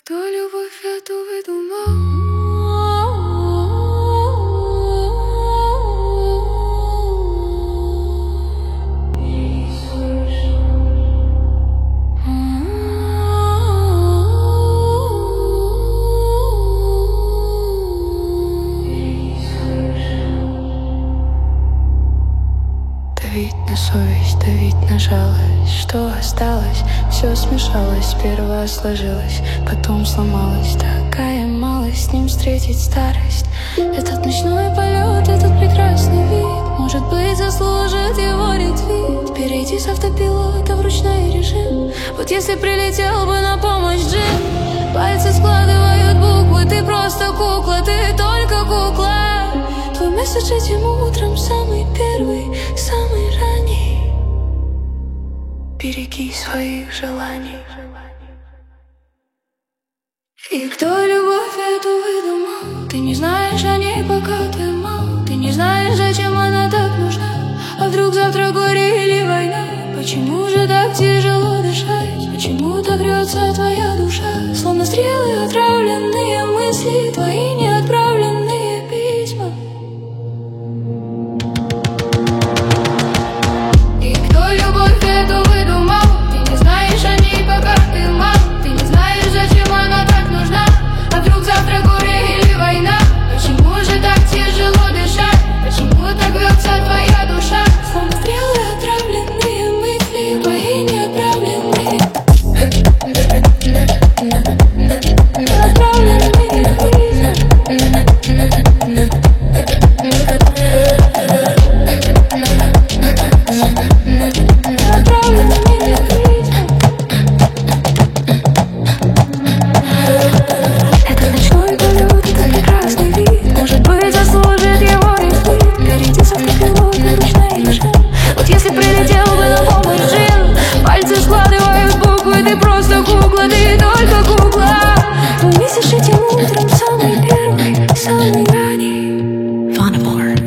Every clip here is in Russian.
Кто любовь эту выдумал? Давить на совесть, давить на жалость. Что осталось? Все смешалось. Сперва сложилось, потом сломалось. Такая малость, с ним встретить старость. Этот ночной полет, этот прекрасный вид, может быть, заслужит его ретвит. Перейти с автопилота в ручной режим. Вот если прилетел бы на помощь Джим. Пальцы складывают буквы, ты просто кукла, ты только кукла. Твой месседж этим утром самый первый, самый ранний. Береги своих желаний. И кто любовь эту выдумал? Ты не знаешь о ней, пока ты мал. Ты не знаешь, зачем она так нужна. А вдруг завтра горе или война? Почему же так тяжело дышать? Почему так рвется твоя душа? Словно стрелы, отравленные мысли, твои неотправленные письма. И кто любовь эту выдумал? Ты не знаешь о ней, пока ты мал. Ты не знаешь, зачем она так нужна. А вдруг завтра горе или война? Почему же так тяжело дышать? Почему так рвется твоя душа? Словно стрелы, отравленные мысли, твои неотправленные. Ты просто кукла, ты только кукла. Твой месяц этим утром самый первый, самый ранний. Vonnevar.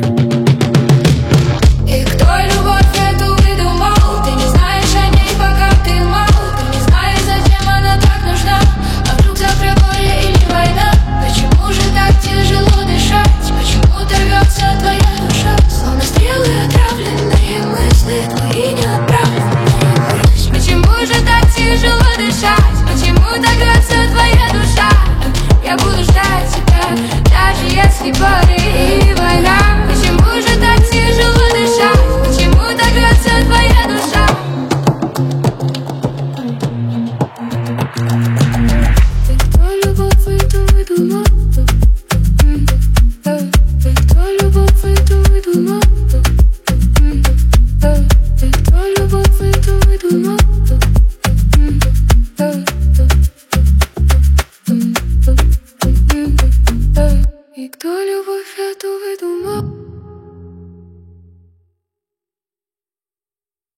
И кто любовь эту выдумал? Ты не знаешь о ней, пока ты мал. Ты не знаешь, зачем она так нужна. А вдруг завтра горе или война? Почему же так тяжело дышать? Почему рвется твоя душа? Словно стрелы, отравленные мысли, твои неотправленные. Почему же так тяжело дышать? Почему так рвется твоя душа? Я буду ждать тебя, даже если горе и война. Почему же так тяжело дышать? Почему так рвется твоя душа? Ты кто любовь эту выдумал? Ты кто любовь эту выдумал? Ты кто любовь эту выдумал? И кто любовь